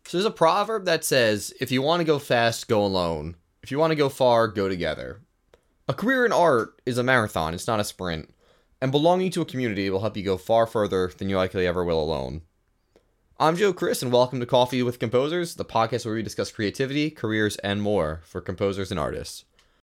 So there's a proverb that says, if you want to go fast, go alone. If you want to go far, go together. A career in art is a marathon, it's not a sprint. And belonging to a community will help you go far further than you likely ever will alone. I'm Joe Chris, and welcome to Coffee with Composers, the podcast where we discuss creativity, careers, and more for composers and artists.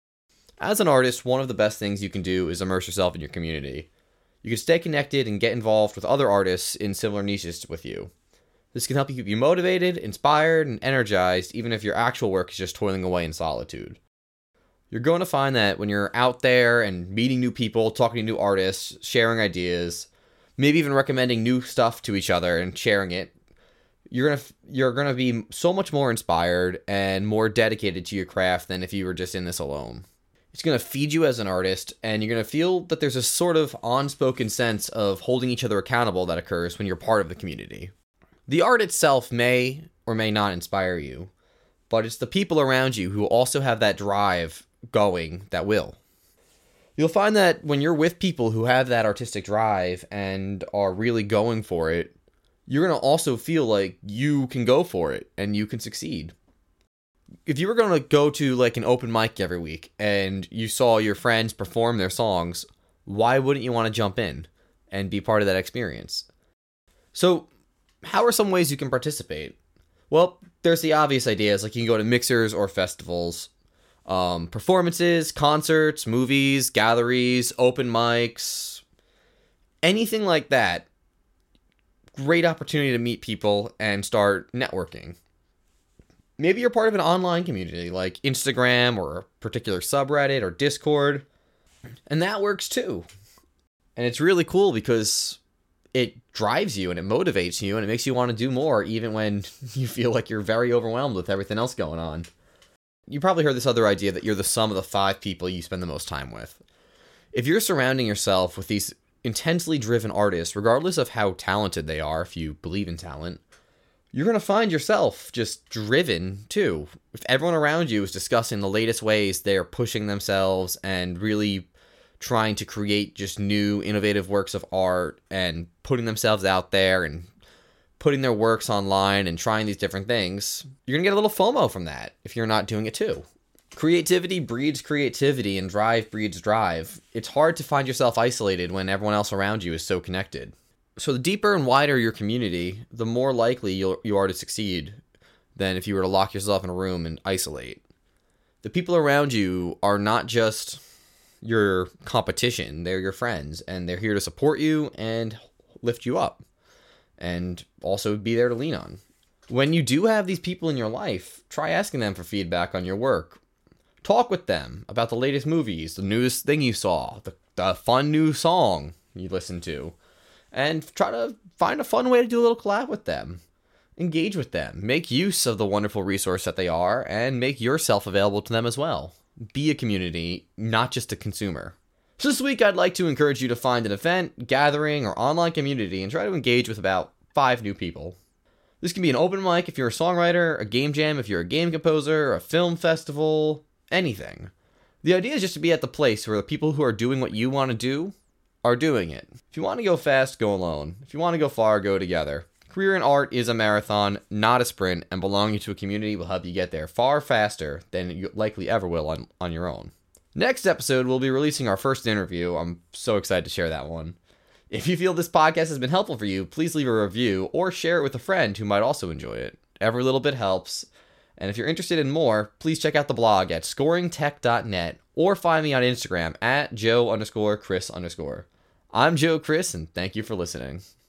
As an artist, one of the best things you can do is immerse yourself in your community. You can stay connected and get involved with other artists in similar niches with you. This can help you keep you motivated, inspired, and energized, even if your actual work is just toiling away in solitude. You're going to find that when you're out there and meeting new people, talking to new artists, sharing ideas, maybe even recommending new stuff to each other and sharing it, you're gonna be so much more inspired and more dedicated to your craft than if you were just in this alone. It's going to feed you as an artist, and you're going to feel that there's a sort of unspoken sense of holding each other accountable that occurs when you're part of the community. The art itself may or may not inspire you, but it's the people around you who also have that drive going that will. You'll find that when you're with people who have that artistic drive and are really going for it, you're going to also feel like you can go for it and you can succeed. If you were going to go to like an open mic every week and you saw your friends perform their songs, why wouldn't you want to jump in and be part of that experience? So, how are some ways you can participate? Well, there's the obvious ideas, like you can go to mixers or festivals, performances, concerts, movies, galleries, open mics, anything like that. Great opportunity to meet people and start networking. Maybe you're part of an online community like Instagram or a particular subreddit or Discord, and that works too. And it's really cool because it drives you and it motivates you and it makes you want to do more even when you feel like you're very overwhelmed with everything else going on. You probably heard this other idea that you're the sum of the 5 people you spend the most time with. If you're surrounding yourself with these intensely driven artists, regardless of how talented they are, if you believe in talent, you're going to find yourself just driven too. If everyone around you is discussing the latest ways they're pushing themselves and really trying to create just new, innovative works of art and putting themselves out there and putting their works online and trying these different things, you're going to get a little FOMO from that if you're not doing it too. Creativity breeds creativity and drive breeds drive. It's hard to find yourself isolated when everyone else around you is so connected. So the deeper and wider your community, the more likely you are to succeed than if you were to lock yourself in a room and isolate. The people around you are not just your competition, they're your friends, and they're here to support you and lift you up, and also be there to lean on. When you do have these people in your life, try asking them for feedback on your work. Talk with them about the latest movies, the newest thing you saw, the fun new song you listened to, and try to find a fun way to do a little collab with them. Engage with them. Make use of the wonderful resource that they are, and make yourself available to them as well. Be a community, not just a consumer. So this week, I'd like to encourage you to find an event, gathering, or online community and try to engage with about 5 new people. This can be an open mic if you're a songwriter, a game jam if you're a game composer, a film festival, anything. The idea is just to be at the place where the people who are doing what you want to do are doing it. If you want to go fast, go alone. If you want to go far, go together. Career in art is a marathon, not a sprint, and belonging to a community will help you get there far faster than you likely ever will on your own. Next episode, we'll be releasing our first interview. I'm so excited to share that one. If you feel this podcast has been helpful for you, please leave a review or share it with a friend who might also enjoy it. Every little bit helps. And if you're interested in more, please check out the blog at scoringtech.net or find me on Instagram at Joe_Chris_. I'm Joe Chris, and thank you for listening.